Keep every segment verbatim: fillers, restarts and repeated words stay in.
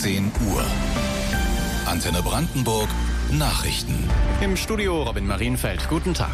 zehn Uhr. Antenne Brandenburg Nachrichten. Im Studio Robin Marienfeld. Guten Tag.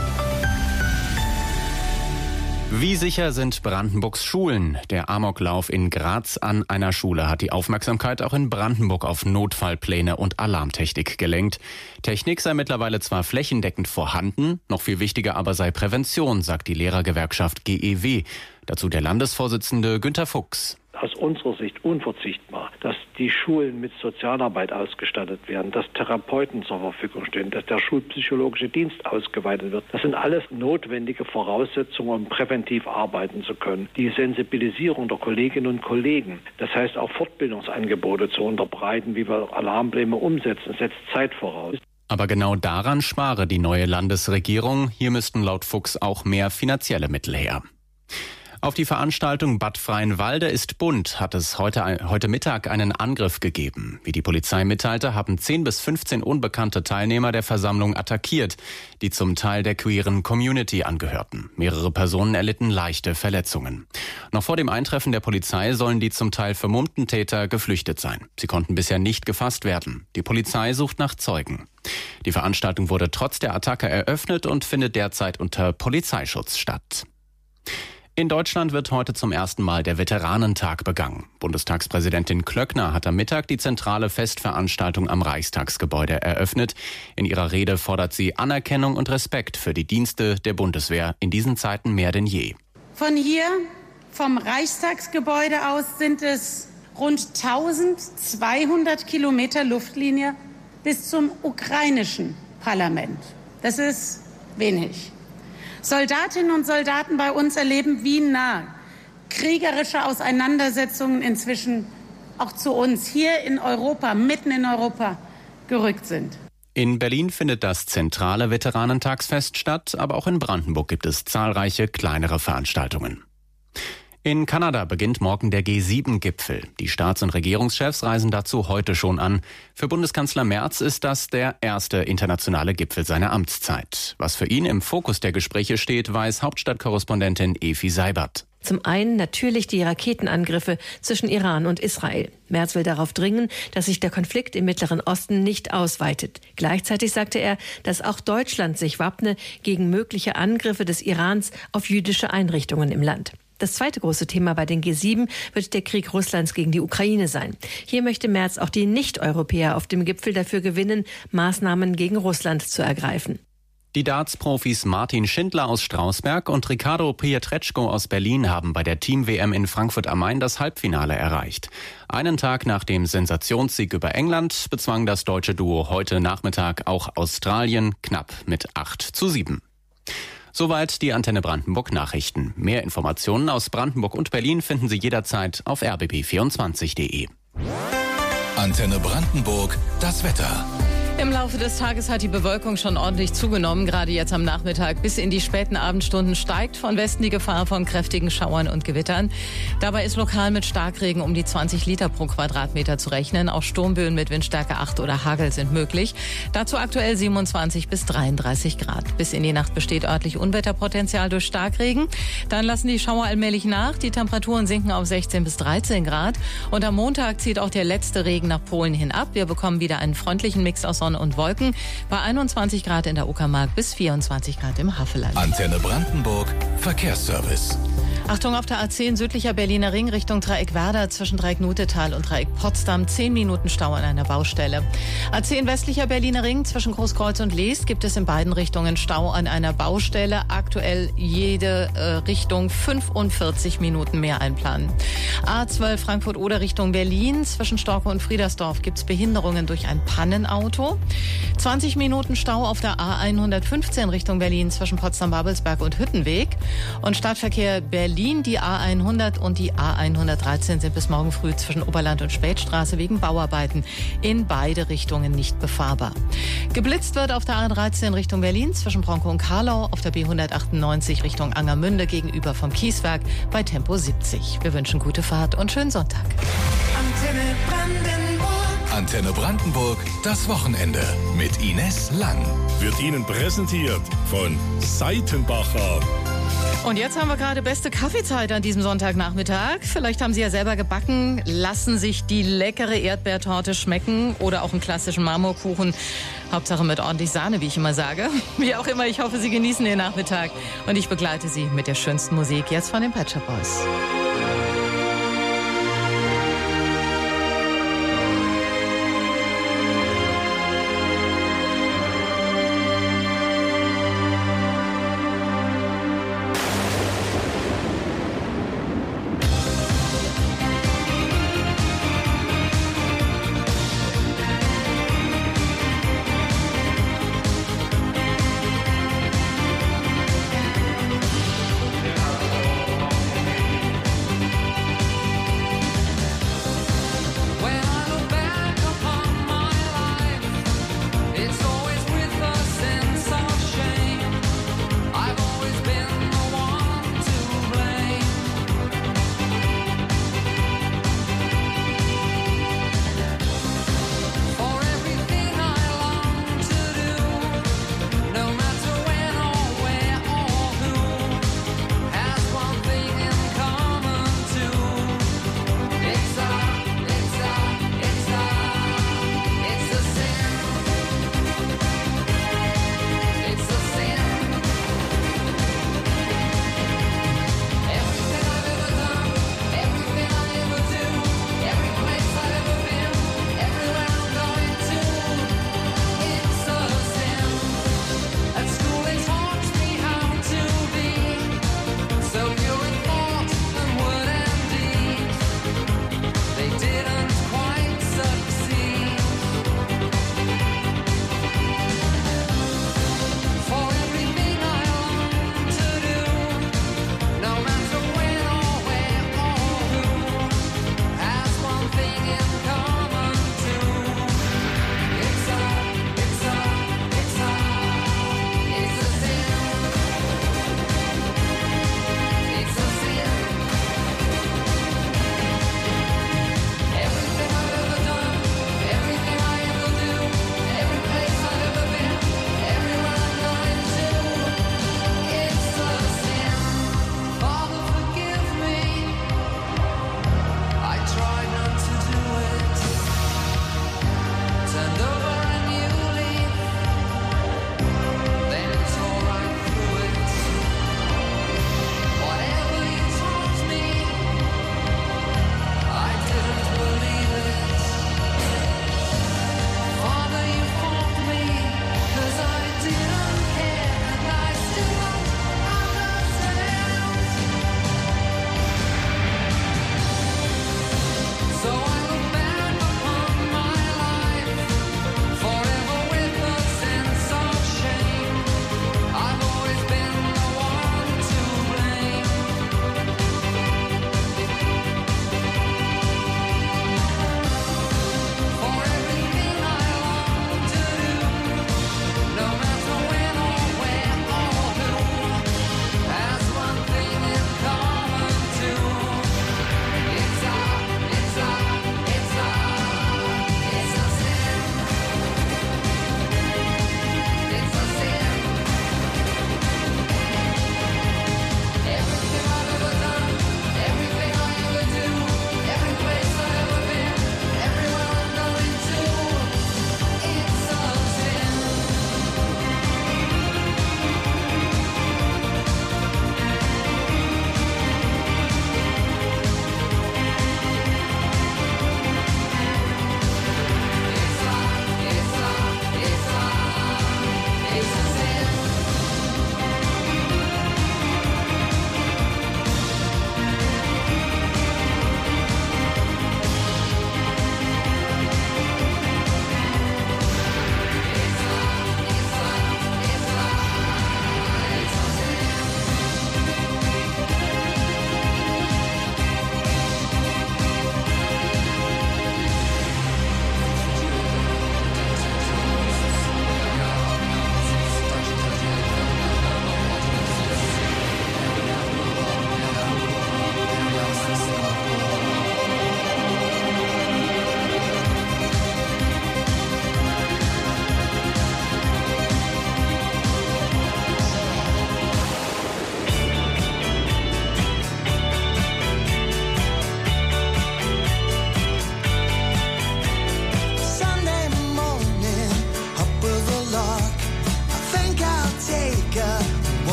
Wie sicher sind Brandenburgs Schulen? Der Amoklauf in Graz an einer Schule hat die Aufmerksamkeit auch in Brandenburg auf Notfallpläne und Alarmtechnik gelenkt. Technik sei mittlerweile zwar flächendeckend vorhanden, noch viel wichtiger aber sei Prävention, sagt die Lehrergewerkschaft G E W. Dazu der Landesvorsitzende Günter Fuchs. Aus unserer Sicht unverzichtbar, dass die Schulen mit Sozialarbeit ausgestattet werden, dass Therapeuten zur Verfügung stehen, dass der schulpsychologische Dienst ausgeweitet wird. Das sind alles notwendige Voraussetzungen, um präventiv arbeiten zu können. Die Sensibilisierung der Kolleginnen und Kollegen, das heißt auch Fortbildungsangebote zu unterbreiten, wie wir Alarmpläne umsetzen, setzt Zeit voraus. Aber genau daran spare die neue Landesregierung. Hier müssten laut Fuchs auch mehr finanzielle Mittel her. Auf die Veranstaltung Bad Freienwalde ist bunt hat es heute, heute Mittag einen Angriff gegeben. Wie die Polizei mitteilte, haben zehn bis fünfzehn unbekannte Teilnehmer der Versammlung attackiert, die zum Teil der queeren Community angehörten. Mehrere Personen erlitten leichte Verletzungen. Noch vor dem Eintreffen der Polizei sollen die zum Teil vermummten Täter geflüchtet sein. Sie konnten bisher nicht gefasst werden. Die Polizei sucht nach Zeugen. Die Veranstaltung wurde trotz der Attacke eröffnet und findet derzeit unter Polizeischutz statt. In Deutschland wird heute zum ersten Mal der Veteranentag begangen. Bundestagspräsidentin Klöckner hat am Mittag die zentrale Festveranstaltung am Reichstagsgebäude eröffnet. In ihrer Rede fordert sie Anerkennung und Respekt für die Dienste der Bundeswehr in diesen Zeiten mehr denn je. Von hier, vom Reichstagsgebäude aus, sind es rund eintausendzweihundert Kilometer Luftlinie bis zum ukrainischen Parlament. Das ist wenig. Soldatinnen und Soldaten bei uns erleben, wie nah kriegerische Auseinandersetzungen inzwischen auch zu uns hier in Europa, mitten in Europa, gerückt sind. In Berlin findet das zentrale Veteranentagsfest statt, aber auch in Brandenburg gibt es zahlreiche kleinere Veranstaltungen. In Kanada beginnt morgen der G sieben Gipfel. Die Staats- und Regierungschefs reisen dazu heute schon an. Für Bundeskanzler Merz ist das der erste internationale Gipfel seiner Amtszeit. Was für ihn im Fokus der Gespräche steht, weiß Hauptstadtkorrespondentin Efi Seibert. Zum einen natürlich die Raketenangriffe zwischen Iran und Israel. Merz will darauf dringen, dass sich der Konflikt im Mittleren Osten nicht ausweitet. Gleichzeitig sagte er, dass auch Deutschland sich wappne gegen mögliche Angriffe des Irans auf jüdische Einrichtungen im Land. Das zweite große Thema bei den G sieben wird der Krieg Russlands gegen die Ukraine sein. Hier möchte Merz auch die Nicht-Europäer auf dem Gipfel dafür gewinnen, Maßnahmen gegen Russland zu ergreifen. Die Darts-Profis Martin Schindler aus Strausberg und Ricardo Pietreczko aus Berlin haben bei der Team-W M in Frankfurt am Main das Halbfinale erreicht. Einen Tag nach dem Sensationssieg über England bezwang das deutsche Duo heute Nachmittag auch Australien knapp mit acht zu sieben. Soweit die Antenne Brandenburg Nachrichten. Mehr Informationen aus Brandenburg und Berlin finden Sie jederzeit auf r b b vierundzwanzig punkt de. Antenne Brandenburg, das Wetter. Im Laufe des Tages hat die Bewölkung schon ordentlich zugenommen. Gerade jetzt am Nachmittag bis in die späten Abendstunden steigt von Westen die Gefahr von kräftigen Schauern und Gewittern. Dabei ist lokal mit Starkregen um die zwanzig Liter pro Quadratmeter zu rechnen. Auch Sturmböen mit Windstärke acht oder Hagel sind möglich. Dazu aktuell siebenundzwanzig bis dreiunddreißig Grad. Bis in die Nacht besteht örtlich Unwetterpotenzial durch Starkregen. Dann lassen die Schauer allmählich nach. Die Temperaturen sinken auf sechzehn bis dreizehn Grad. Und am Montag zieht auch der letzte Regen nach Polen hin ab. Wir bekommen wieder einen freundlichen Mix aus Sonne und Wolken bei einundzwanzig Grad in der Uckermark bis vierundzwanzig Grad im Havelland. Antenne Brandenburg Verkehrsservice. Achtung auf der A zehn südlicher Berliner Ring Richtung Dreieck Werder zwischen Dreieck Nutetal und Dreieck Potsdam. zehn Minuten Stau an einer Baustelle. A zehn westlicher Berliner Ring zwischen Großkreuz und Leest gibt es in beiden Richtungen Stau an einer Baustelle. Aktuell jede äh, Richtung fünfundvierzig Minuten mehr einplanen. A zwölf Frankfurt-Oder Richtung Berlin zwischen Storke und Friedersdorf gibt es Behinderungen durch ein Pannenauto. zwanzig Minuten Stau auf der A hundertfünfzehn Richtung Berlin zwischen Potsdam-Babelsberg und Hüttenweg. Und Stadtverkehr Berlin, die A hundert und die A hundertdreizehn sind bis morgen früh zwischen Oberland und Spätstraße wegen Bauarbeiten in beide Richtungen nicht befahrbar. Geblitzt wird auf der A dreizehn Richtung Berlin zwischen Bronkow und Karlau, auf der B hundertachtundneunzig Richtung Angermünde gegenüber vom Kieswerk bei Tempo siebzig. Wir wünschen gute Fahrt und schönen Sonntag. Antenne Brandenburg. Antenne Brandenburg, das Wochenende mit Ines Lang. Wird Ihnen präsentiert von Seitenbacher. Und jetzt haben wir gerade beste Kaffeezeit an diesem Sonntagnachmittag. Vielleicht haben Sie ja selber gebacken, lassen sich die leckere Erdbeertorte schmecken oder auch einen klassischen Marmorkuchen. Hauptsache mit ordentlich Sahne, wie ich immer sage. Wie auch immer, ich hoffe, Sie genießen den Nachmittag. Und ich begleite Sie mit der schönsten Musik jetzt von den Pet Shop Boys.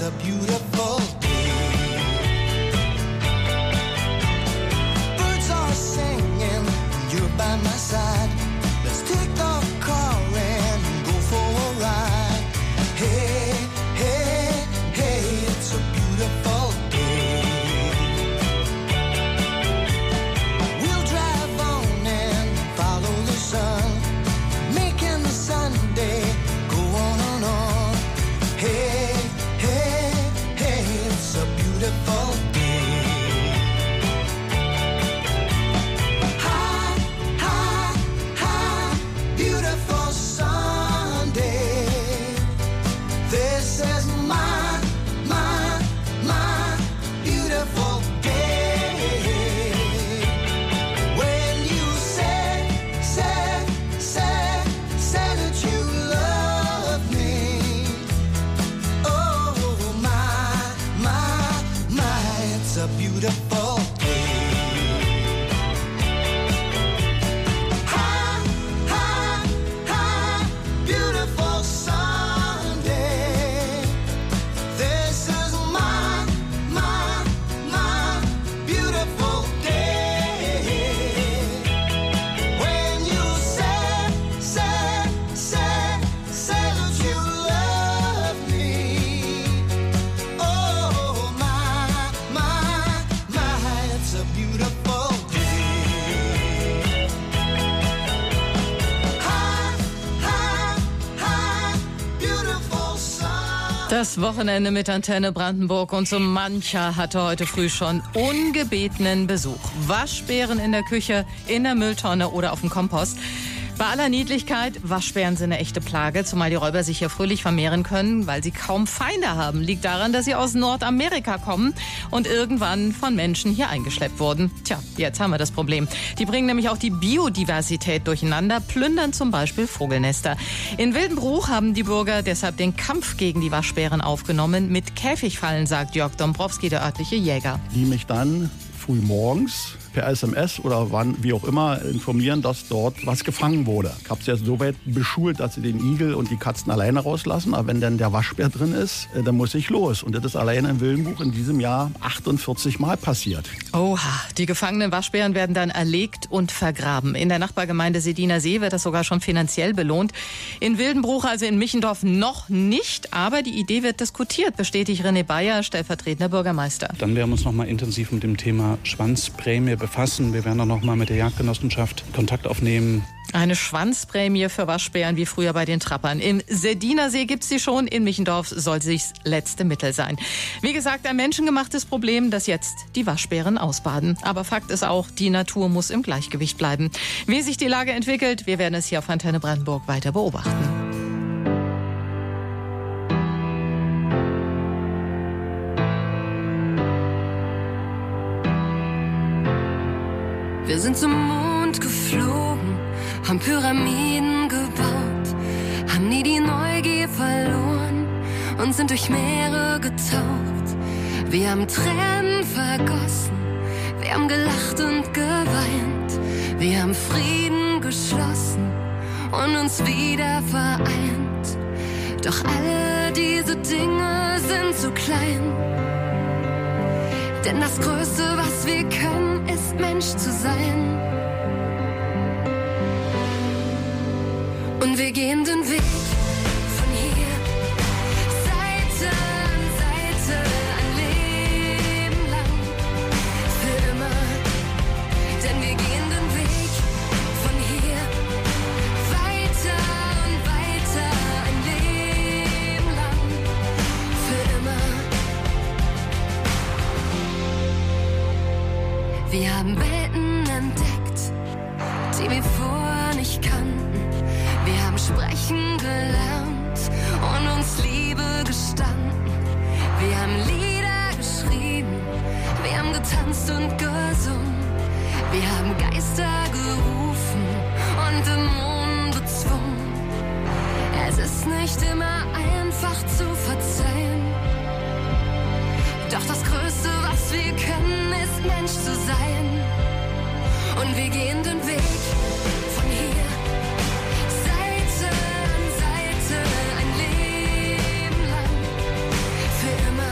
a beautiful day. Birds are singing, you're by my side. Let's take the car and go for a ride. Hey, hey, hey, it's a beautiful day. We'll drive on and follow the sun, making the Sunday go on and on. Hey, hey, hey, it's a beautiful day. Hi, hi, hi, beautiful Sunday. This is my, my, my beautiful day. When you say, say, say, say that you love me. Oh, my, my, my, it's a beautiful day. Hi, hi, hi, beautiful Sunday. This is my, my, my beautiful day. When you say, say, say, say that you love me. Oh, my, my, my, it's a beautiful day. Hi, hi, hi, beautiful sun. Das Wochenende mit Antenne Brandenburg und so mancher hatte heute früh schon ungebetenen Besuch. Waschbären in der Küche, in der Mülltonne oder auf dem Kompost. Bei aller Niedlichkeit, Waschbären sind eine echte Plage, zumal die Räuber sich hier fröhlich vermehren können, weil sie kaum Feinde haben. Liegt daran, dass sie aus Nordamerika kommen und irgendwann von Menschen hier eingeschleppt wurden. Tja, jetzt haben wir das Problem. Die bringen nämlich auch die Biodiversität durcheinander, plündern zum Beispiel Vogelnester. In Wildenbruch haben die Bürger deshalb den Kampf gegen die Waschbären aufgenommen mit Käfigfallen, sagt Jörg Dombrowski, der örtliche Jäger. Die mich dann früh morgens per S M S oder wann, wie auch immer, informieren, dass dort was gefangen wurde. Ich habe es jetzt so weit beschult, dass sie den Igel und die Katzen alleine rauslassen. Aber wenn dann der Waschbär drin ist, dann muss ich los. Und das ist alleine in Wildenbruch in diesem Jahr achtundvierzig Mal passiert. Oha, die gefangenen Waschbären werden dann erlegt und vergraben. In der Nachbargemeinde Sediner See wird das sogar schon finanziell belohnt. In Wildenbruch, also in Michendorf, noch nicht. Aber die Idee wird diskutiert, bestätigt René Bayer, stellvertretender Bürgermeister. Dann werden wir uns noch mal intensiv mit dem Thema Schwanzprämie befassen. Wir werden dann noch mal mit der Jagdgenossenschaft Kontakt aufnehmen. Eine Schwanzprämie für Waschbären wie früher bei den Trappern. Im Sediner See gibt's sie schon, in Michendorf soll sich's letzte Mittel sein. Wie gesagt, ein menschengemachtes Problem, das jetzt die Waschbären ausbaden. Aber Fakt ist auch, die Natur muss im Gleichgewicht bleiben. Wie sich die Lage entwickelt, wir werden es hier auf Antenne Brandenburg weiter beobachten. Wir sind zum Mond geflogen, haben Pyramiden gebaut, haben nie die Neugier verloren und sind durch Meere getaucht. Wir haben Tränen vergossen, wir haben gelacht und geweint, wir haben Frieden geschlossen und uns wieder vereint. Doch alle diese Dinge sind zu klein, denn das Größte, was wir können, ist Mensch zu sein. Und wir gehen den Weg von hier, Seite an Seite, ein Leben lang, für immer. Denn wir gehen den Weg von hier, weiter und weiter, ein Leben lang, für immer. Wir haben Welten entdeckt, die wir vorher nicht kannten. Wir haben sprechen gelernt und uns Liebe gestanden. Wir haben Lieder geschrieben, wir haben getanzt und gesungen. Wir haben Geister gerufen und Dämonen bezwungen. Es ist nicht immer einfach zu verzeihen. Doch das Größte, was wir können, ist Mensch zu sein. Und wir gehen den Weg von hier, Seite an Seite, ein Leben lang, für immer.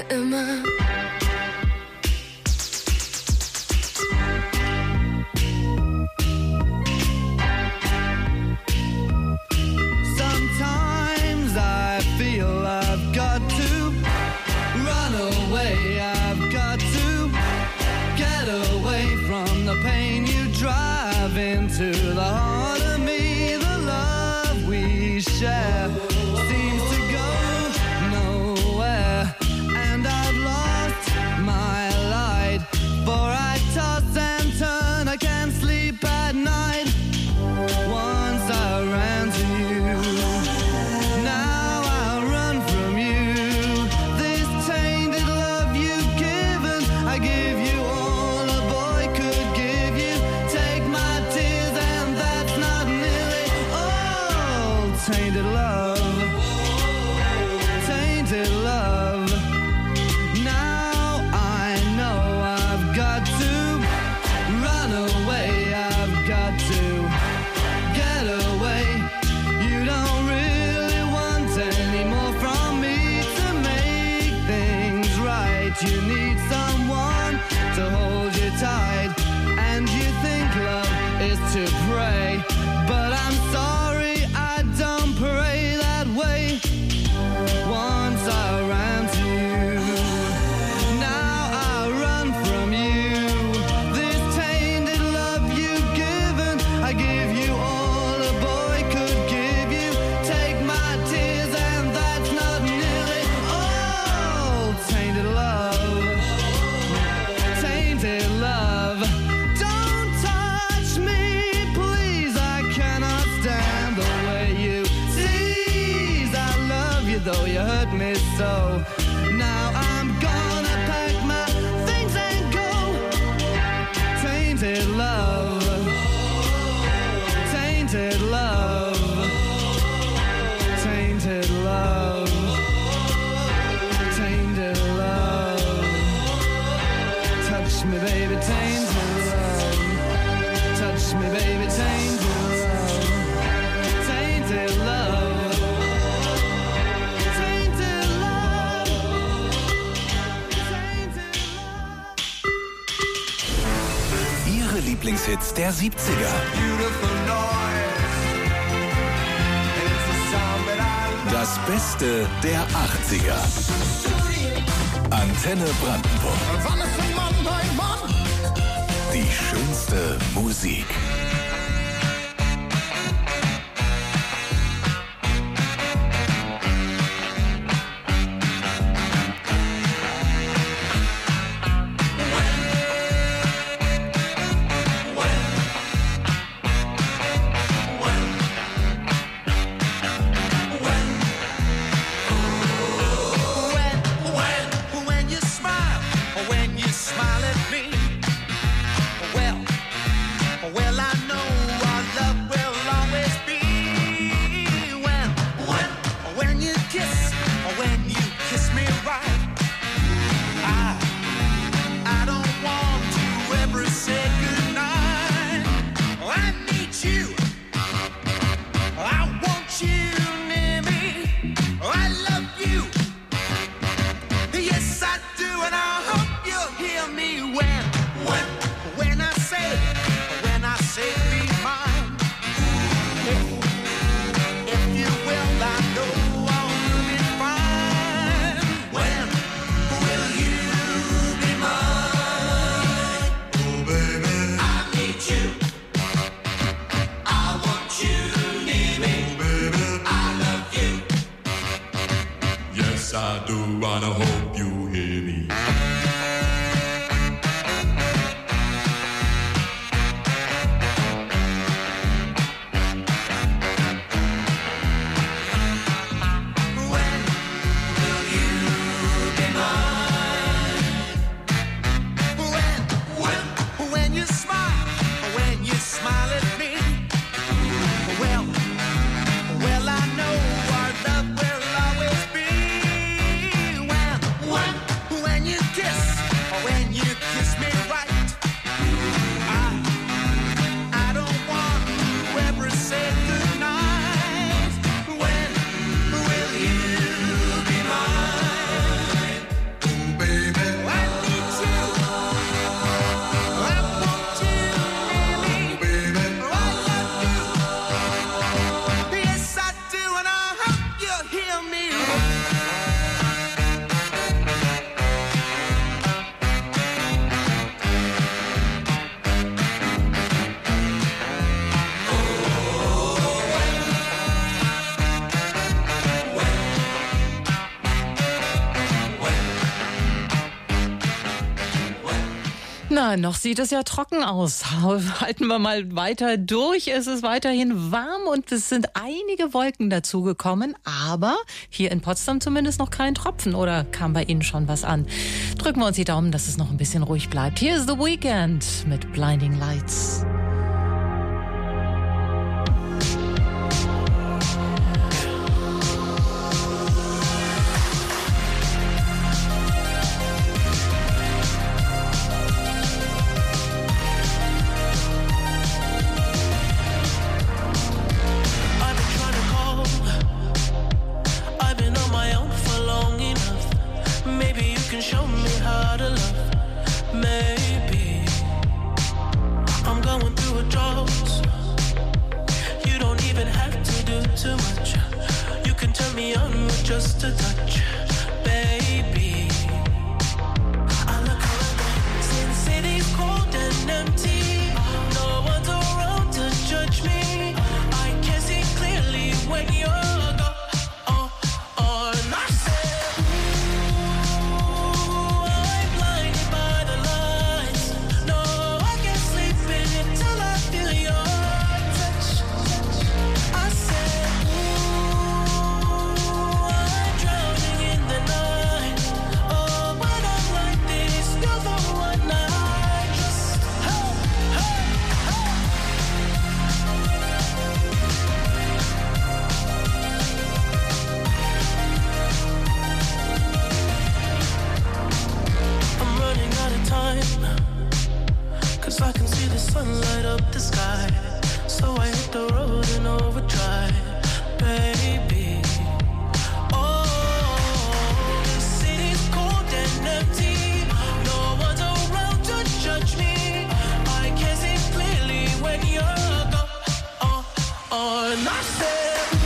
immer. Sometimes I feel I've got to run away, I've got to get away from the pain you drive into the heart of me. The love we share seems to go nowhere, and I've lost my light, for I toss and turn, I can't sleep at night. Once I ran to you, now I run from you. This tainted love you've given, I give you all a boy could give you. Take my tears and that's not nearly all. Tainted love, tainted love. Now I know I've got to run away, I've got to get away. You don't really want any more from me to make things right. You need someone to hold you tight, and you think love is to pray, but I'm sorry, I don't pray that way. Once I ran to you, now I run from you. This tainted love you've given, I give you all a boy could give you. Take my tears and that's not nearly all. Tainted love, tainted love. Don't touch me, please, I cannot stand the way you tease. I love you though you hurt me so. Now I'm gonna pack my things and go. Tainted love, tainted love, tainted love, tainted love. Touch me, baby, tainted love. Touch me, baby, tainted love. Tainted love. Tainted love. Tainted love. Ihre Lieblingshits der siebziger. Das Beste der achtziger. Antenne Brandenburg. Die schönste Musik. When you smile, when you smile at me, well, well, I know our love will always be. When, when, when you kiss, when you kiss me right, I, I don't want to ever say goodnight. I need you, I want you near me, I love you. Yes, I do, and I hope you'll hear me when, when, when I say, when I say be mine. If, if you will, I know I'll be fine. When will you be mine? Oh, baby, I need you. I want you near me. Oh, baby, I love you. Yes, I do, and I hope you hear me. When will you be mine? When, when, when you smile, when you smile at me, well, well, I know our love will always be. When, when, Na, noch sieht es ja trocken aus. Halten wir mal weiter durch. Es ist weiterhin warm und es sind einige Wolken dazugekommen, aber hier in Potsdam zumindest noch kein Tropfen. Oder kam bei Ihnen schon was an? Drücken wir uns die Daumen, dass es noch ein bisschen ruhig bleibt. Hier ist The Weeknd mit Blinding Lights. Just a touch, baby. I look around, since city's cold and empty, no one's around to judge me. I can see clearly when you're gone. Oh, oh, and I said, ooh, I'm blinded by the lights. No, I can't sleep in it till I feel your touch. I said, cause I can see the sun light up the sky. So I hit the road in overdrive, baby. Oh, the city's cold and empty, no one's around to judge me. I can see clearly when you're gone. Oh, oh, and I said,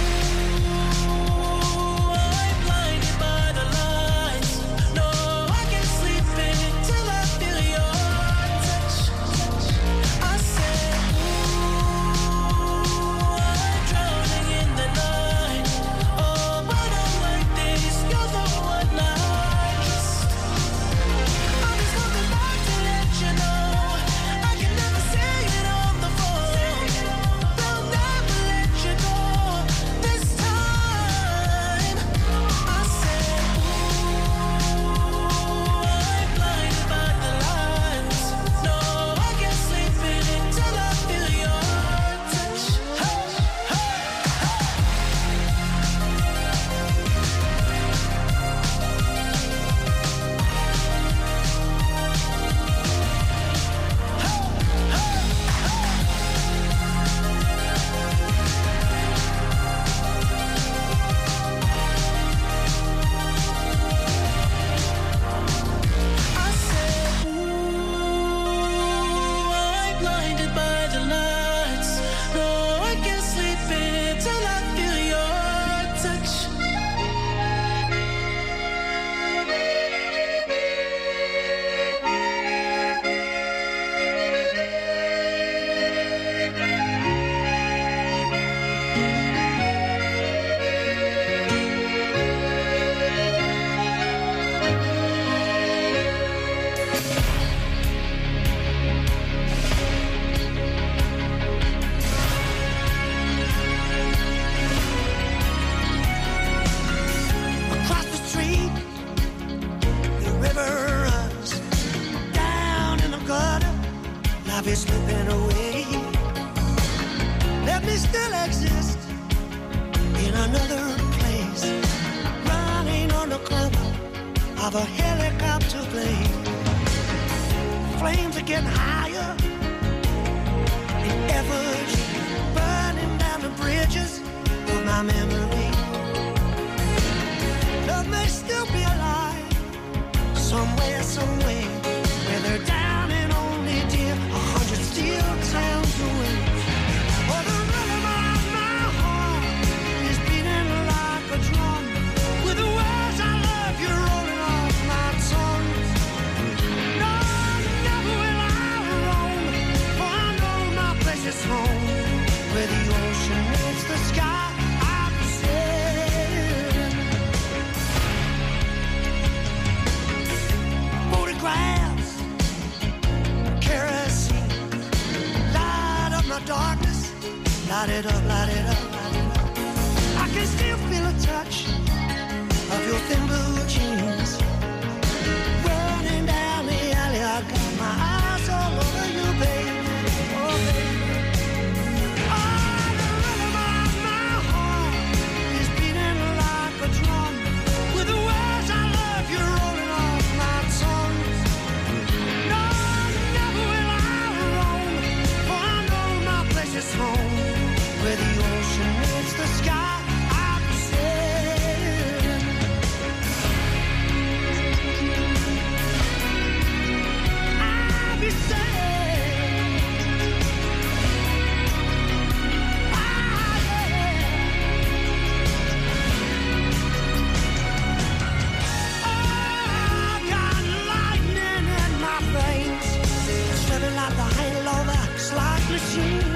is slipping away. Let me still exist in another place, running on the cover of a helicopter plane. Flames are getting higher in efforts, burning down the bridges of my memory. Love may still be alive somewhere, somewhere, where they're down and only dear a hundred steel towns away. Oh, the rhythm of my heart is beating like a drum, with the words I love you rolling off my tongue. No, never will I roam, for I know my place is home, where the ocean meets the sky. I can say your thin blue jeans. Running down the alley, I got my eyes all over you, baby. Oh, baby. Oh, the rhythm of my heart is beating like a drum. With the words I love you rolling off my tongue. No, never will I roam, for I know my place is home. Where the ocean meets the sky, I'll be sailing. I'll be sailing. Ah, yeah. Oh, I got lightning in my veins, sweating like the handle of a slot machine.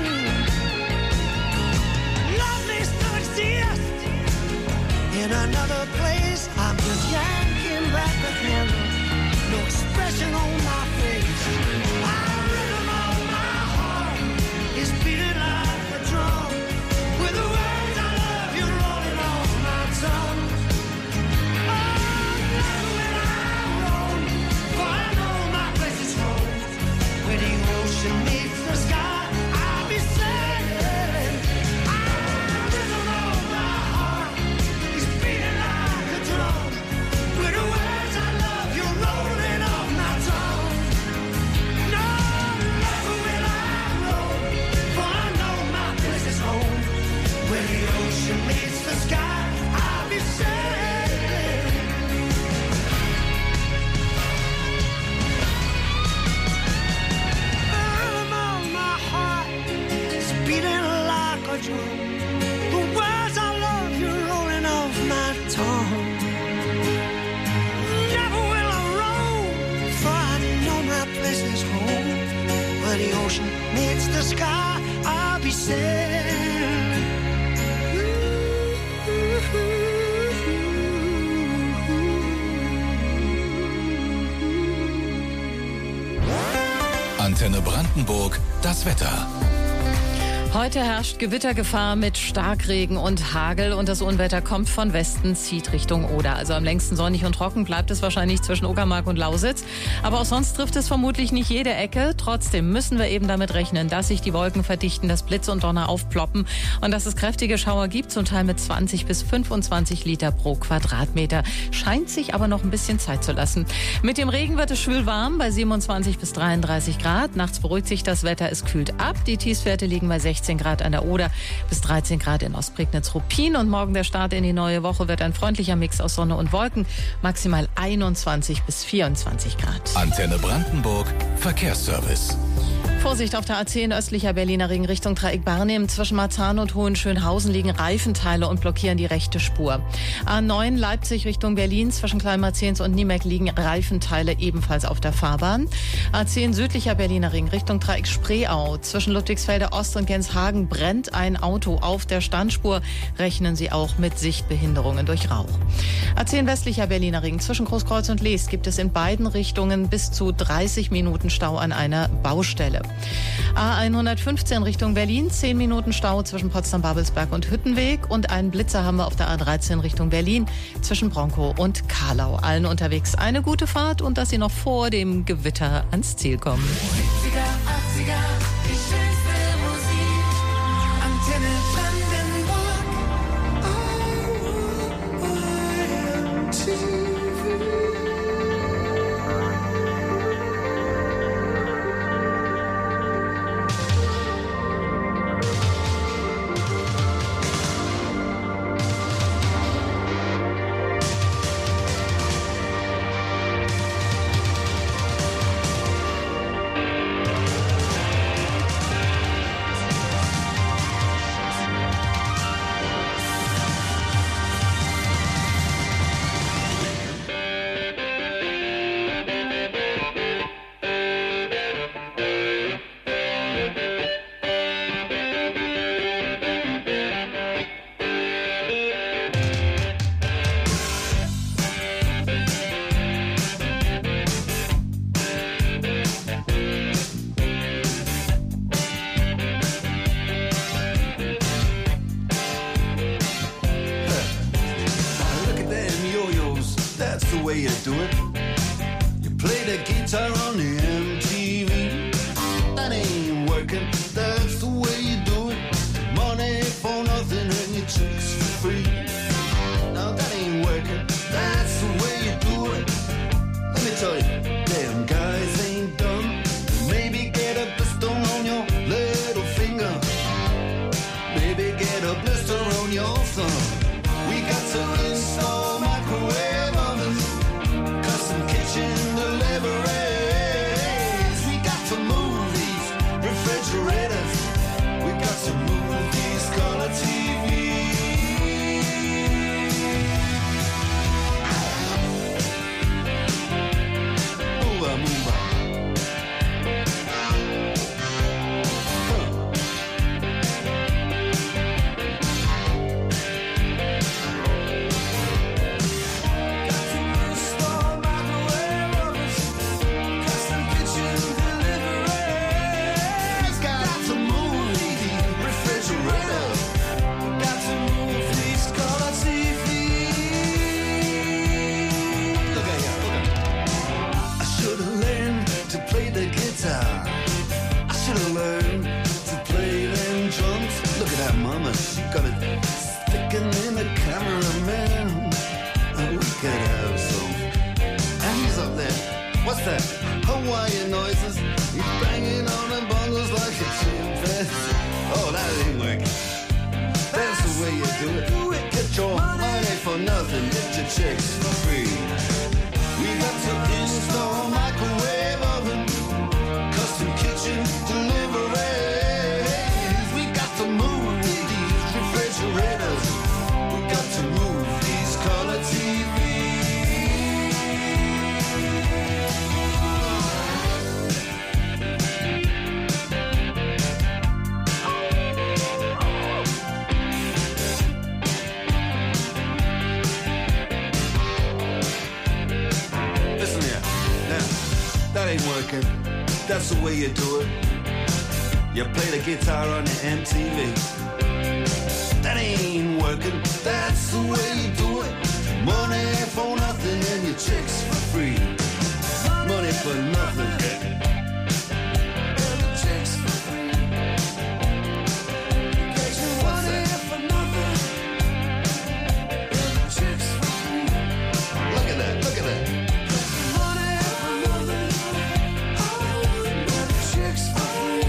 In another place, I'm just yanking back the handle. No expression on my face. The rhythm of my heart is beating like a drum. With the words I love you rolling off my tongue. Oh, never will I roam, for I know my place is home. Where the ocean meets the sky, I'll be sailing. The rhythm of my heart is beating like a drum. With the words I love you rolling off my tongue. No, never will I roam, for I know my place is home. Where the ocean meets the sky, I'll be sailing. The rhythm of my heart is beating like a drum. The words I love you rolling off my tongue. Never will I roam, for I know my place is home. Where the ocean meets the sky, I'll be sailing. Antenne Brandenburg, das Wetter. Heute herrscht Gewittergefahr mit Starkregen und Hagel und das Unwetter kommt von Westen, zieht Richtung Oder. Also am längsten sonnig und trocken bleibt es wahrscheinlich zwischen Uckermark und Lausitz. Aber auch sonst trifft es vermutlich nicht jede Ecke. Trotzdem müssen wir eben damit rechnen, dass sich die Wolken verdichten, dass Blitz und Donner aufploppen und dass es kräftige Schauer gibt, zum Teil mit zwanzig bis fünfundzwanzig Liter pro Quadratmeter. Scheint sich aber noch ein bisschen Zeit zu lassen. Mit dem Regen wird es schwül warm bei siebenundzwanzig bis dreiunddreißig Grad. Nachts beruhigt sich das Wetter, es kühlt ab. Die Tiefstwerte liegen bei sechzehn Grad an der Oder bis dreizehn Grad in Ostprignitz-Ruppin. Und morgen der Start in die neue Woche wird ein freundlicher Mix aus Sonne und Wolken. Maximal einundzwanzig bis vierundzwanzig Grad. Antenne Brandenburg, Verkehrsservice. Vorsicht auf der A zehn östlicher Berliner Ring Richtung Dreieck Barnim. Zwischen Marzahn und Hohenschönhausen liegen Reifenteile und blockieren die rechte Spur. A neun Leipzig Richtung Berlin. Zwischen Kleinmarzehns und Niemek liegen Reifenteile ebenfalls auf der Fahrbahn. A zehn südlicher Berliner Ring Richtung Dreieck Spreeau. Zwischen Ludwigsfelde Ost und Genshagen brennt ein Auto auf der Standspur. Rechnen Sie auch mit Sichtbehinderungen durch Rauch. A zehn westlicher Berliner Ring. Zwischen Großkreuz und Leest gibt es in beiden Richtungen bis zu dreißig Minuten Stau an einer Baustelle. A hundertfünfzehn Richtung Berlin, zehn Minuten Stau zwischen Potsdam-Babelsberg und Hüttenweg und einen Blitzer haben wir auf der A dreizehn Richtung Berlin zwischen Bronkow und Karlau. Allen unterwegs eine gute Fahrt und dass Sie noch vor dem Gewitter ans Ziel kommen. siebziger, achtziger, die schönste Musik. Antenne Brandenburg. O M T V. that's the way you do it. You play the guitar on the M T V. That ain't working, that's the way you do it. Money for nothing and your chicks for free. Now that ain't working, that's the way you do it. Let me tell you, damn guys ain't dumb. Maybe get a blister on your little finger. Maybe get a blister on your thumb. We got to install microwave ovens, custom kitchen deliveries. We got to move these refrigerators. We got to move these color T Vs. Move on, move on. Got it sticking in the cameraman. Oh, we could have some. And he's up there. What's that? Hawaiian noises. He's banging on the bongos like a chimpanzee. Oh, that ain't working. That's the way you do it. Get your money for nothing. Get your chicks for free. We got to install microwave oven, custom kitchen deliveries. We got to move refrigerators. We got to move these color T Listen here, now, that ain't working. That's the way you do it. You play the guitar on the M T V. That ain't working, that's the way you do it. Money for nothing and your chicks for free. Money for nothing. And your chicks for free. What's that? For nothing. And your chicks for free. Look at that, look at that. Money for nothing. And your chicks for free.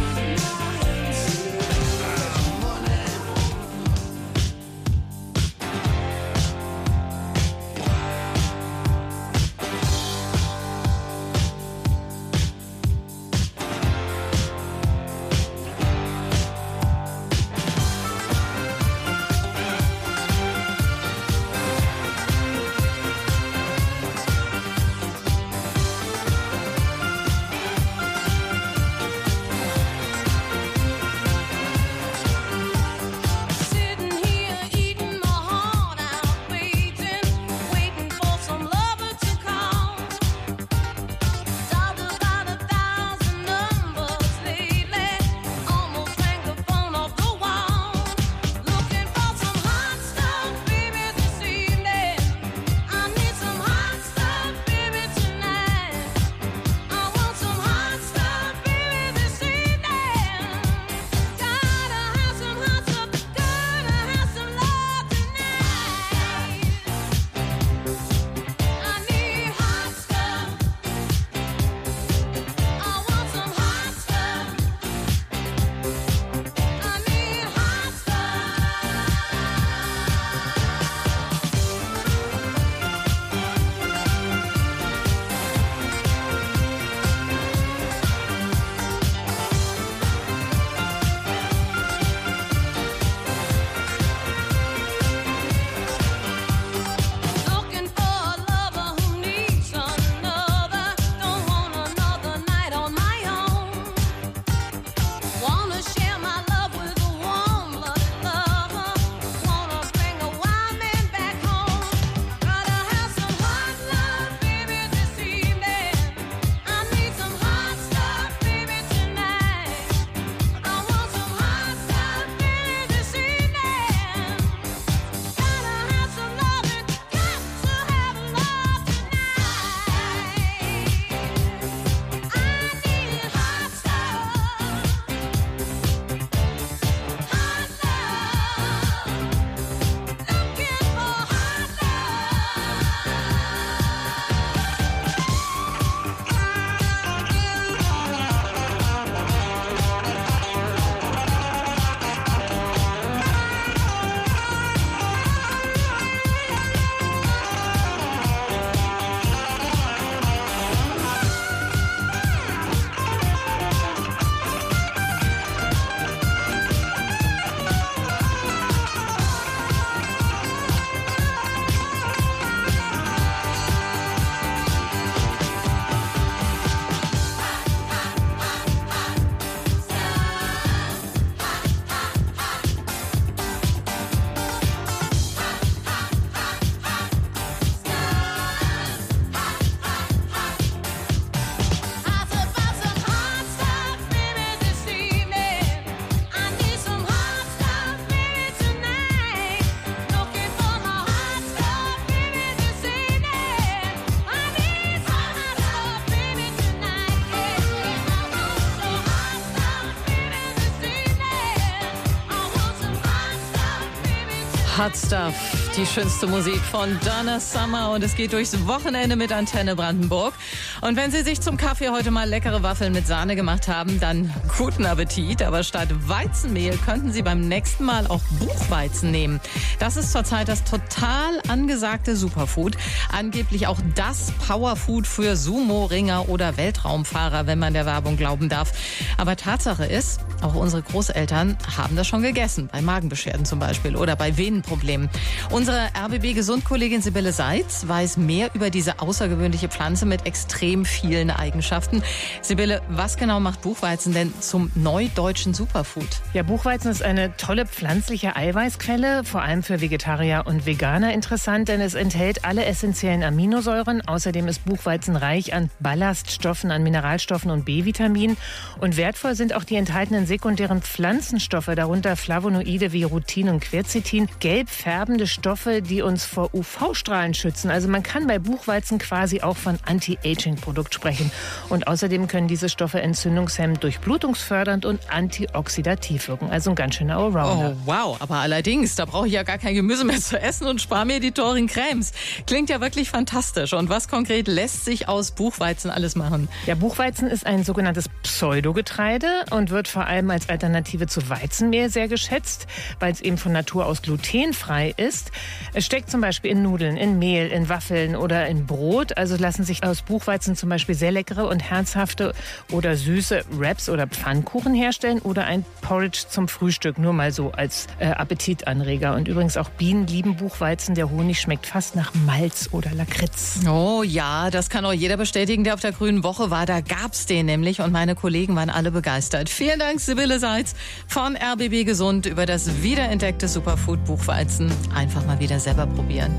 Hot Stuff, die schönste Musik von Donna Summer und es geht durchs Wochenende mit Antenne Brandenburg. Und wenn Sie sich zum Kaffee heute mal leckere Waffeln mit Sahne gemacht haben, dann guten Appetit. Aber statt Weizenmehl könnten Sie beim nächsten Mal auch Buchweizen nehmen. Das ist zurzeit das total angesagte Superfood. Angeblich auch das Powerfood für Sumo-Ringer oder Weltraumfahrer, wenn man der Werbung glauben darf. Aber Tatsache ist, auch unsere Großeltern haben das schon gegessen. Bei Magenbeschwerden zum Beispiel oder bei Venenproblemen. Unsere R B B-Gesundkollegin Sibylle Seitz weiß mehr über diese außergewöhnliche Pflanze mit extrem vielen Eigenschaften. Sibylle, was genau macht Buchweizen denn zum neudeutschen Superfood? Ja, Buchweizen ist eine tolle pflanzliche Eiweißquelle, vor allem für Vegetarier und Veganer interessant, denn es enthält alle essentiellen Aminosäuren. Außerdem ist Buchweizen reich an Ballaststoffen, an Mineralstoffen und B-Vitaminen. Und wertvoll sind auch die enthaltenen sekundären Pflanzenstoffe, darunter Flavonoide wie Rutin und Quercetin, gelb färbende Stoffe, die uns vor U V-Strahlen schützen. Also man kann bei Buchweizen quasi auch von Anti-Aging-Produkt sprechen. Und außerdem können diese Stoffe entzündungshemmend, durchblutungsfördernd und antioxidativ wirken. Also ein ganz schöner Allrounder. Oh wow, aber allerdings, da brauche ich ja gar kein Gemüse mehr zu essen und spare mir die teuren Cremes. Klingt ja wirklich fantastisch. Und was konkret lässt sich aus Buchweizen alles machen? Ja, Buchweizen ist ein sogenanntes Pseudogetreide und wird vor allem als Alternative zu Weizenmehl sehr geschätzt, weil es eben von Natur aus glutenfrei ist. Es steckt zum Beispiel in Nudeln, in Mehl, in Waffeln oder in Brot. Also lassen sich aus Buchweizen zum Beispiel sehr leckere und herzhafte oder süße Wraps oder Pfannkuchen herstellen oder ein Porridge zum Frühstück, nur mal so als äh, Appetitanreger. Und übrigens auch Bienen lieben Buchweizen. Der Honig schmeckt fast nach Malz oder Lakritz. Oh ja, das kann auch jeder bestätigen, der auf der Grünen Woche war. Da gab's den nämlich und meine Kollegen waren alle begeistert. Vielen Dank, Sibylle Seitz von R B B Gesund über das wiederentdeckte Superfood Buchweizen. Einfach mal wieder selber probieren.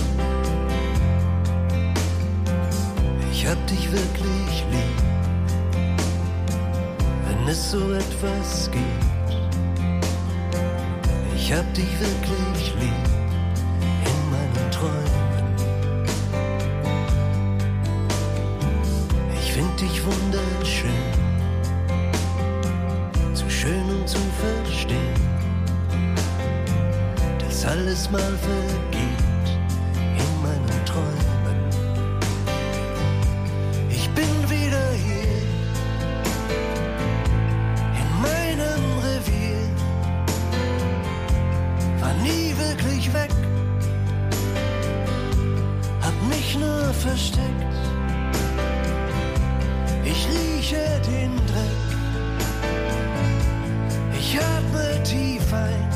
Ich hab dich wirklich lieb, wenn es so etwas gibt. Ich hab dich wirklich lieb in meinen Träumen. Ich find dich wunderschön, zu schön um zu verstehen, dass alles mal vergeht in meinen Träumen. Ich bin wieder hier in meinem Revier, war nie wirklich weg, hab mich nur versteckt. Ich rieche den Dreck, ich atme tief ein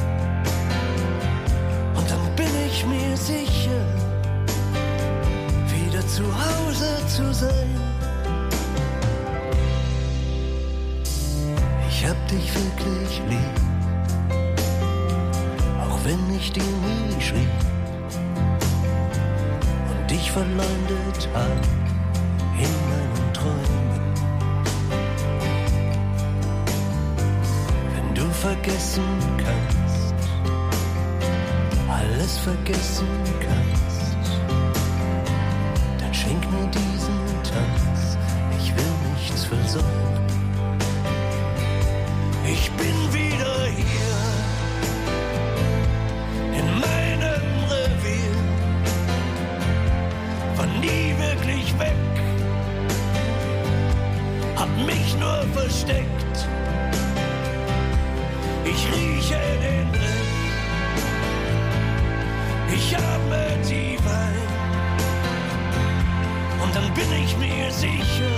und dann bin ich mir sicher, wieder zu Hause zu sein. Ich hab dich wirklich lieb, auch wenn ich dir nie schrieb und dich verleumdet hab in meinen Träumen. Wenn du vergessen kannst, alles vergessen kannst, dann schenk mir diesen Tanz, ich will nichts versäumen. Ich bin wieder hier in meinem Revier, war nie wirklich weg, hab mich nur versteckt. Ich rieche den Dreck, ich atme tief ein und dann bin ich mir sicher,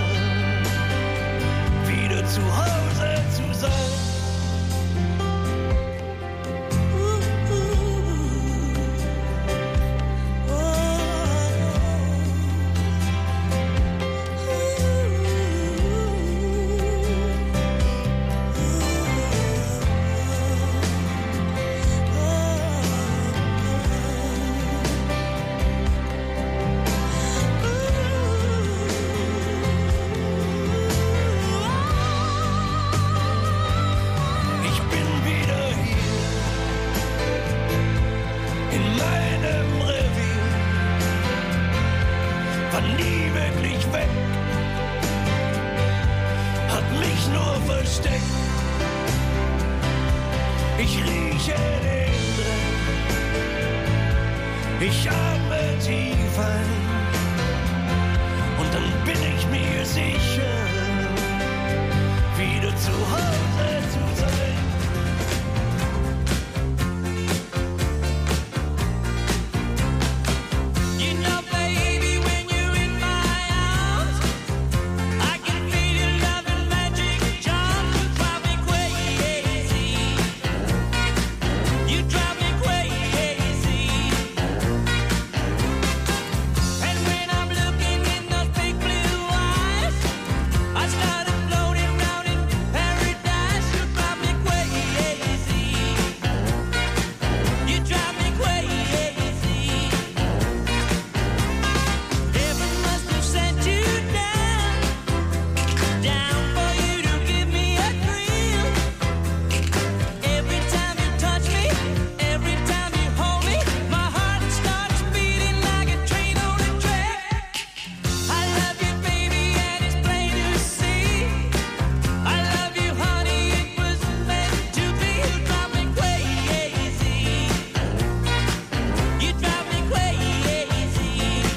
wieder zu Hause zu sein. Ich rieche den Dreck, Ich atme tief ein und dann bin ich mir sicher, wieder zu Hause zu sein. You know, baby, when you're in my arms, I can feel your love and magic charm. You drive me crazy. You drive me crazy. And when I'm looking in those big blue eyes, I start floating round in paradise. You drive me crazy. You drive me crazy. Heaven must have sent you down, down for you to give me a thrill. Every time you touch me, every time you hold me, my heart starts beating like a train on a track. I love you, baby, and it's plain to see. I love you, honey, it was meant to be. You drive me crazy. You drive me crazy.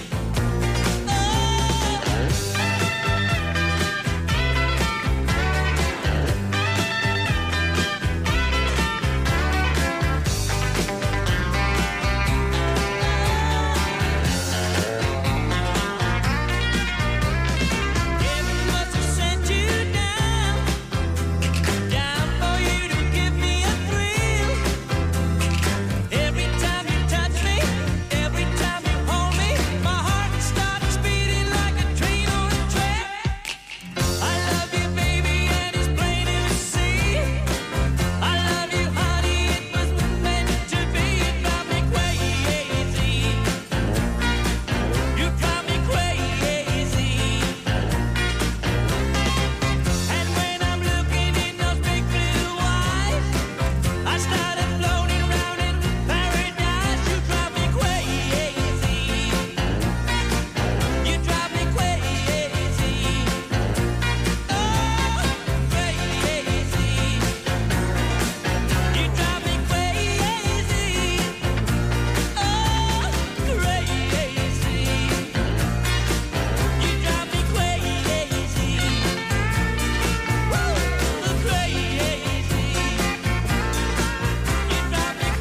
Heaven must have sent you down, down for you to give me a thrill. Every time you touch me, every time you hold me, my heart starts beating like a train on a track. I love you, baby, and it's plain to see. I love you, honey, it was meant to be. You drive me crazy. You drive me crazy. And when I'm looking in those big blue eyes, I started floating around in paradise. You drive me crazy. You drive me crazy. Oh, crazy. You drive me crazy. Oh, crazy. You drive me crazy. Woo, crazy. You drive me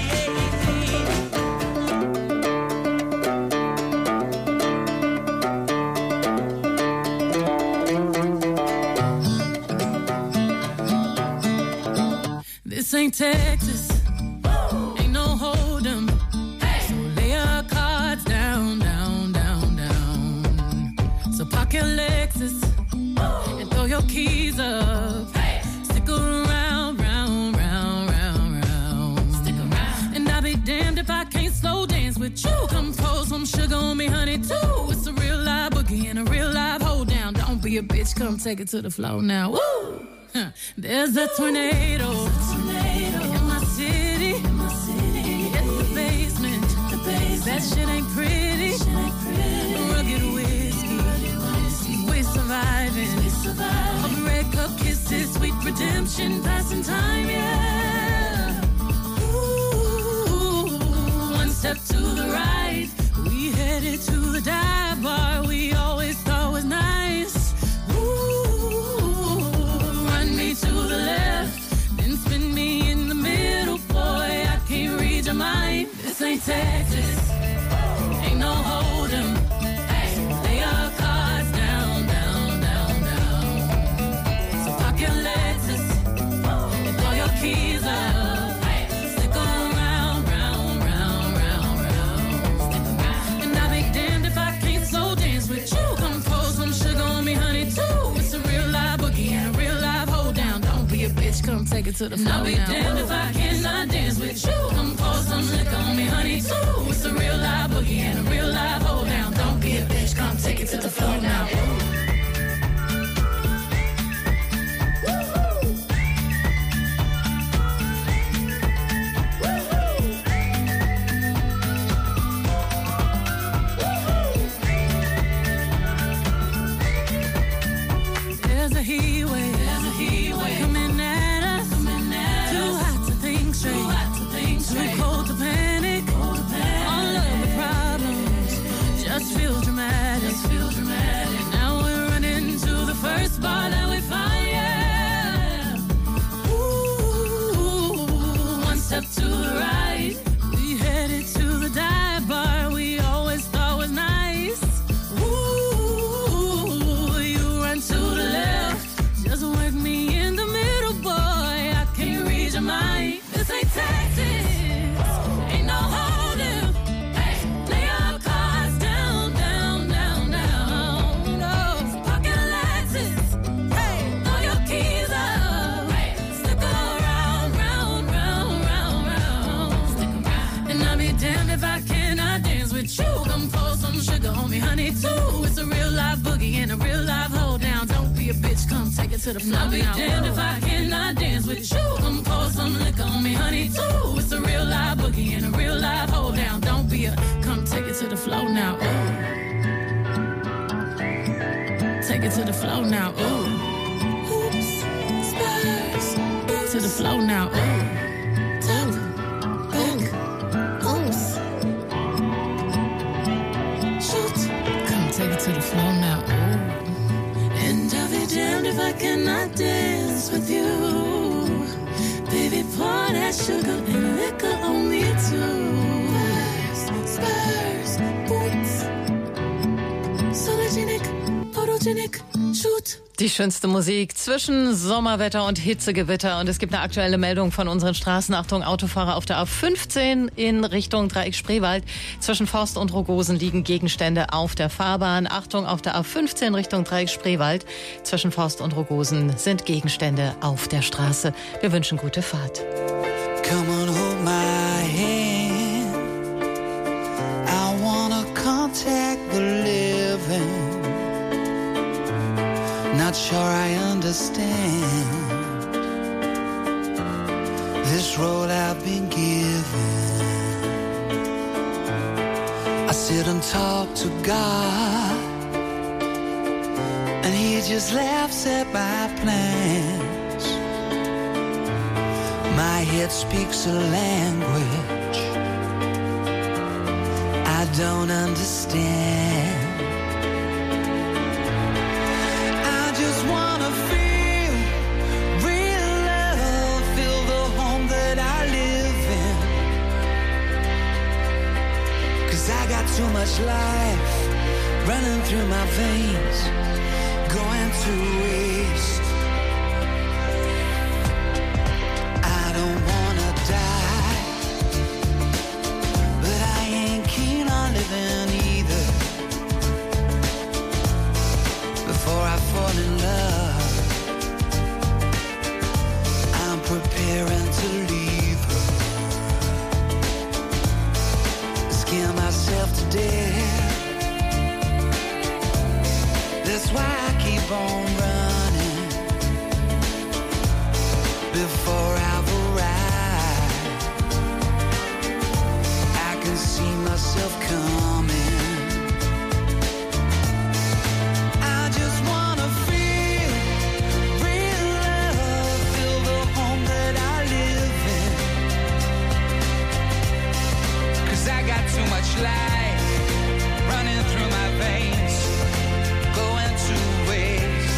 crazy. This ain't Texas. Ain't no hold'em. So lay your cards down, down, down, down. So park your Lexus and throw your keys up. Stick around, round, round, round, round. Stick around. And I'll be damned if I can't slow dance with you. Come pour some sugar on me, honey, too. It's a real live boogie and a real live hold down. Don't be a bitch, come take it to the floor now. Woo! Huh. There's a tornado. In my city. It's the basement. That shit ain't pretty. Rugged whiskey. We're surviving. Of red cup kisses, sweet redemption, passing time, yeah. Ooh, one step to the right, we headed to the dive bar we always thought was nice. Ooh, run me to the left, then spin me in the middle, boy, I can't read your mind. This ain't Texas, ain't no hold'em. Lay your cards down, down, down, down. So park your Lexus and throw your keys up. Stick around, round, round, round, round. And I'll be damned if I can't slow dance with you. Come pour some sugar on me, honey, too. It's a real live boogie and a real live hold down. Don't be a bitch, come take it to the floor. I'll be damned if I cannot dance with you. Come pour some liquor on me, honey, too. It's a real live boogie and a real live hold down. Don't be a bitch, come take it to the floor now. There's a heat wave, there's a heat wave coming at us, coming at Too us. hot to think straight, Too hot to think straight. Too cold to panic, cold to panic. Our love honey too. It's a real live boogie and a real live hold down. Don't be a bitch, come take it to the floor. I'll be damned if I cannot dance with you. Come pour some liquor on me, honey too. It's a real live boogie and a real live hold down. Don't be a, come take it to the floor now. Ooh. Take it to the floor now. Ooh. Hoops, spurs, to the floor now. Ooh. Top, back, oops. Shoot, come take it to the floor now. Ooh. And I'll be damned if I cannot dance with you. Baby, pour that sugar and liquor on me too. Spurs, boots, sologenic, photogenic, shoot. Die schönste Musik zwischen Sommerwetter und Hitzegewitter. Und es gibt eine aktuelle Meldung von unseren Straßen. Achtung, Autofahrer auf der A fünfzehn in Richtung Dreieck Spreewald. Zwischen Forst und Rogosen liegen Gegenstände auf der Fahrbahn. Achtung, auf der A fünfzehn Richtung Dreieck Spreewald. Zwischen Forst und Rogosen sind Gegenstände auf der Straße. Wir wünschen gute Fahrt. Come on, hold my hand. I wanna contact the living. Not sure I understand this road I've been given. I sit and talk to God, and He just laughs at my plans. My head speaks a language I don't understand. I just wanna feel real love, feel the home that I live in. 'Cause I got too much life running through my veins, going to waste. I don't wanna die, but I ain't keen on living either. Before I fall in love, I'm preparing to leave her. Scare myself to death. That's why I keep on running. Before I've arrived, I can see myself coming. Too much life running through my veins, going to waste.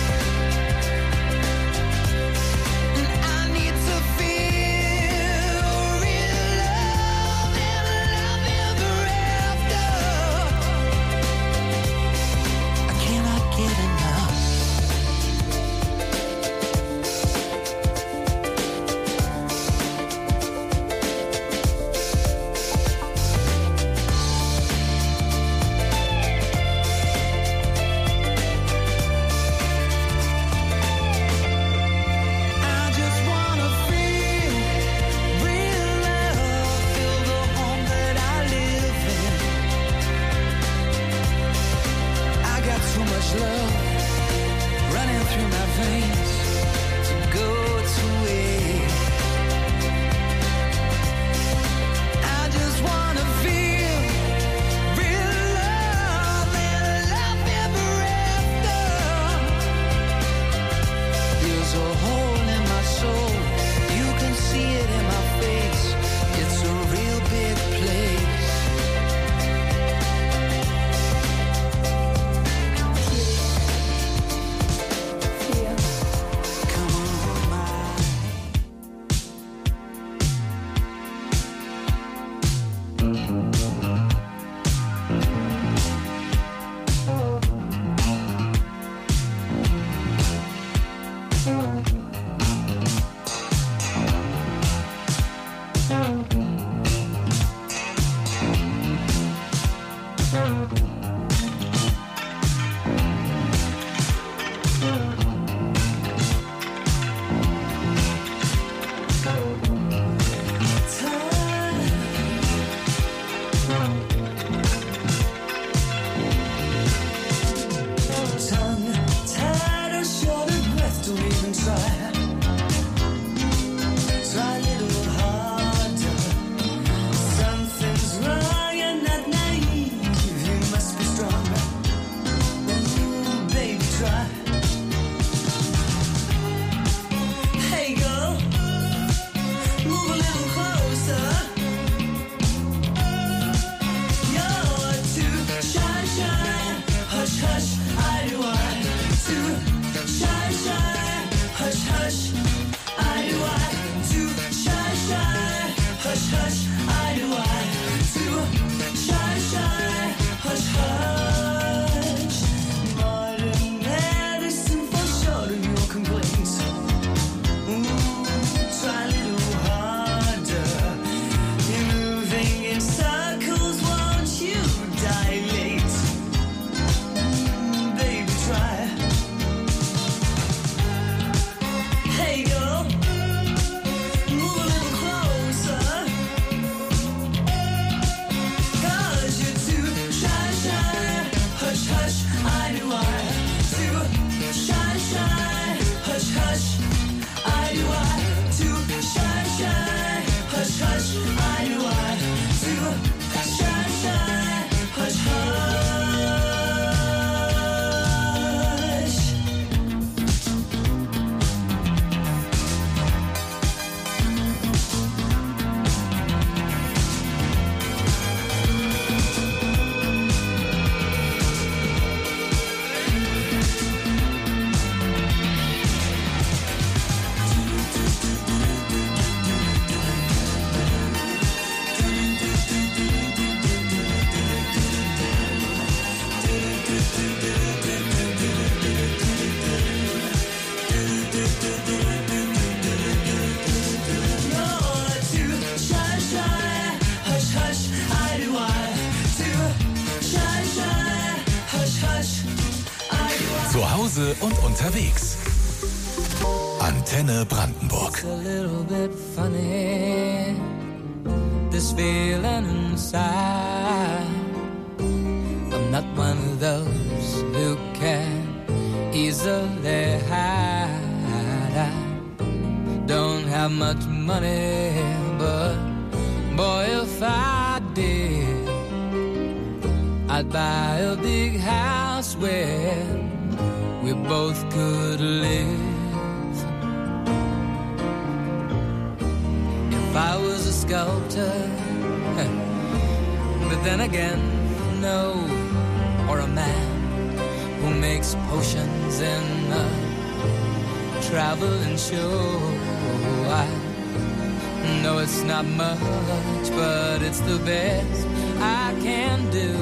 And I need to feel real love and love ever after. I cannot get enough. I do I to shine, shine, hush, hush. I do I to shine, shine, hush, hush. I do I to shine, shine, hush, hush. Zu Hause und unterwegs. Antenne Brandenburg. It's a little bit funny, this feeling inside. I'm not one of those who can easily hide. I don't have much money, but boy, if I did, I'd buy a big house where we both could live. If I was a sculptor, but then again, no, or a man who makes potions in a traveling show. I know it's not much, but it's the best I can do.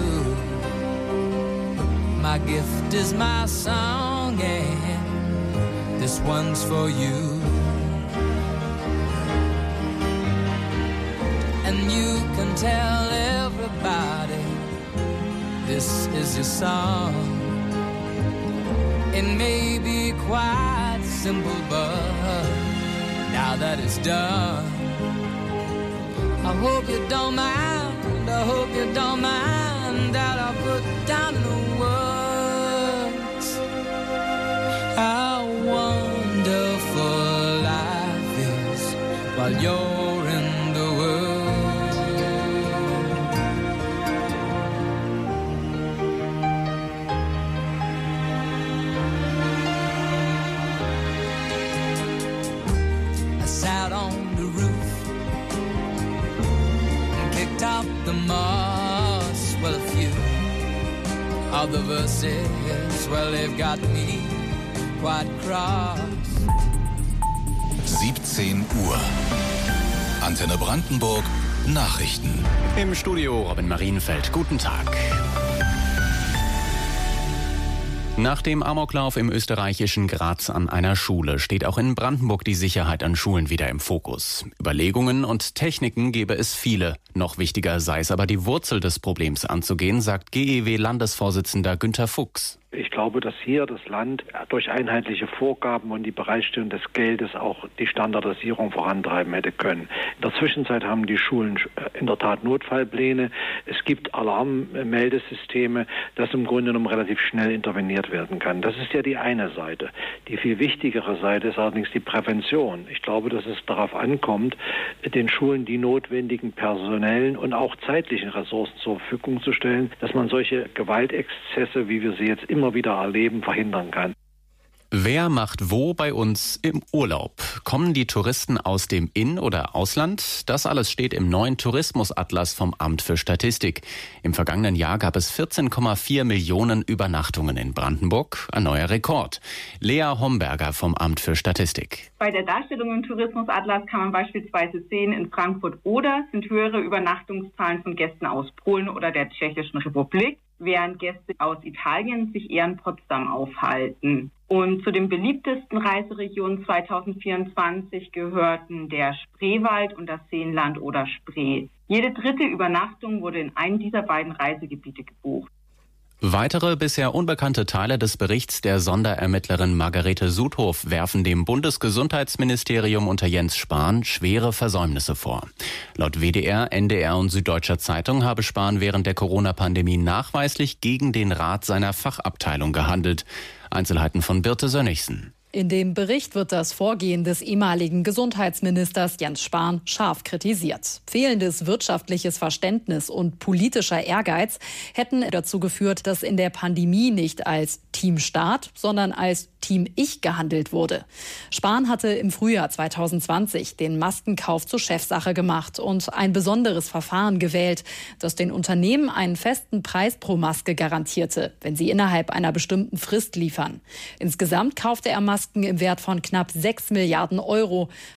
My gift is my song, and this one's for you. And you can tell everybody this is your song. It may be quite simple, but now that it's done, I hope you don't mind, I hope you don't mind that I put down in the words how wonderful life is while you're in the world. I sat on the roof and kicked out the moss. Well, a few of the verses, well, they've got me quite cross. siebzehn Uhr. Antenne Brandenburg. Nachrichten. Im Studio Robin Marienfeld. Guten Tag. Nach dem Amoklauf im österreichischen Graz an einer Schule steht auch in Brandenburg die Sicherheit an Schulen wieder im Fokus. Überlegungen und Techniken gäbe es viele. Noch wichtiger sei es aber, die Wurzel des Problems anzugehen, sagt G E W-Landesvorsitzender Günter Fuchs. Ich glaube, dass hier das Land durch einheitliche Vorgaben und die Bereitstellung des Geldes auch die Standardisierung vorantreiben hätte können. In der Zwischenzeit haben die Schulen in der Tat Notfallpläne. Es gibt Alarmmeldesysteme, dass im Grunde genommen relativ schnell interveniert werden kann. Das ist ja die eine Seite. Die viel wichtigere Seite ist allerdings die Prävention. Ich glaube, dass es darauf ankommt, den Schulen die notwendigen personellen und auch zeitlichen Ressourcen zur Verfügung zu stellen, dass man solche Gewaltexzesse, wie wir sie jetzt immer immer wieder erleben, verhindern kann. Wer macht wo bei uns im Urlaub? Kommen die Touristen aus dem In- oder Ausland? Das alles steht im neuen Tourismusatlas vom Amt für Statistik. Im vergangenen Jahr gab es vierzehn Komma vier Millionen Übernachtungen in Brandenburg, ein neuer Rekord. Lea Homberger vom Amt für Statistik. Bei der Darstellung im Tourismusatlas kann man beispielsweise sehen, in Frankfurt oder sind höhere Übernachtungszahlen von Gästen aus Polen oder der Tschechischen Republik, während Gäste aus Italien sich eher in Potsdam aufhalten. Und zu den beliebtesten Reiseregionen zweitausendvierundzwanzig gehörten der Spreewald und das Seenland oder Spree. Jede dritte Übernachtung wurde in einem dieser beiden Reisegebiete gebucht. Weitere bisher unbekannte Teile des Berichts der Sonderermittlerin Margarete Sudhof werfen dem Bundesgesundheitsministerium unter Jens Spahn schwere Versäumnisse vor. Laut W D R, N D R und Süddeutscher Zeitung habe Spahn während der Corona-Pandemie nachweislich gegen den Rat seiner Fachabteilung gehandelt. Einzelheiten von Birte Sönnigsen. In dem Bericht wird das Vorgehen des ehemaligen Gesundheitsministers Jens Spahn scharf kritisiert. Fehlendes wirtschaftliches Verständnis und politischer Ehrgeiz hätten dazu geführt, dass in der Pandemie nicht als Team Staat, sondern als Team Ich gehandelt wurde. Spahn hatte im Frühjahr zwanzig zwanzig den Maskenkauf zur Chefsache gemacht und ein besonderes Verfahren gewählt, das den Unternehmen einen festen Preis pro Maske garantierte, wenn sie innerhalb einer bestimmten Frist liefern. Insgesamt kaufte er Masken im Wert von knapp sechs Milliarden Euro.